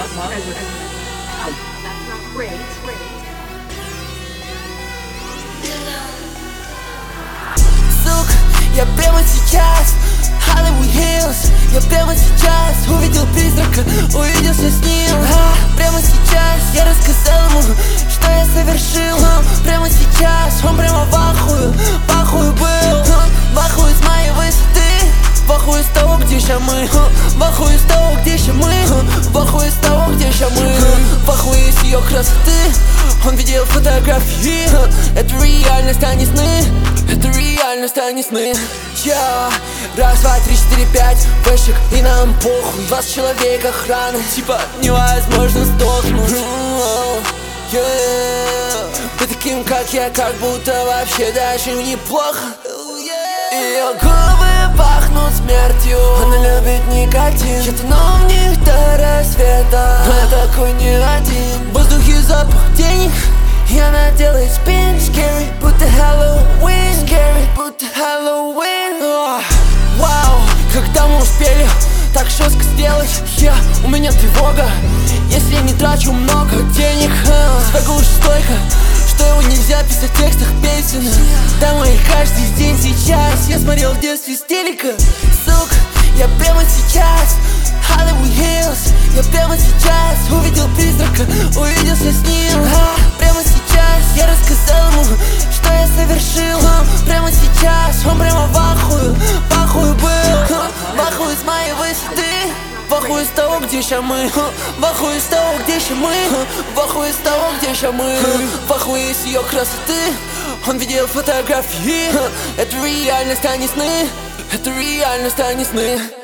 Сука, я прямо сейчас Hollywood Hills. Я прямо сейчас увидел призрака, увиделся с ним. Прямо сейчас я рассказал ему, что я совершил. Прямо сейчас он прямо в ахуе был. В ахуе с моей высоты, в ахуе с того, где ща мы. В ахуе с того, где ща мы. В ахуе с того, где ща мы. В ахуе с ее красоты. Он видел фотографии. Это реальность, а не сны. Это реальность, а не сны. Раз, два, три, четыре, пять вышек, и нам похуй. 20 человек охраны, типа невозможно сдохнуть. Ты таким, как я, как будто вообще даже неплохо. Ее губы пахнут смертью, она любит никотин. Я тону в них до рассвета, я такой не один. В воздухе запах денег, и она делает спин. Scary, будто Хэллоуин. Scary, будто Хэллоуин. Вау, когда мы успели так жестко сделать? У меня тревога, если я не трачу много денег. Свагу уж столько, что его нельзя писать в текстах песен. Там их каждый день сейчас. Я смотрел в детстве с телека. Сука, я прямо сейчас Hollywood Hills. Я прямо сейчас увидел призрака, увиделся с ним. Прямо сейчас я рассказал ему, что я совершил. Прямо сейчас он прямо в ахуе был. В ахуе с моей высоты, в ахуе с того, где ща мы. В ахуе с того, где ща мы. В ахуе с того, где ща мы. В ахуе с ее красоты. Он видел фотографии. Это реальность, а не сны. Это реальность, а не сны.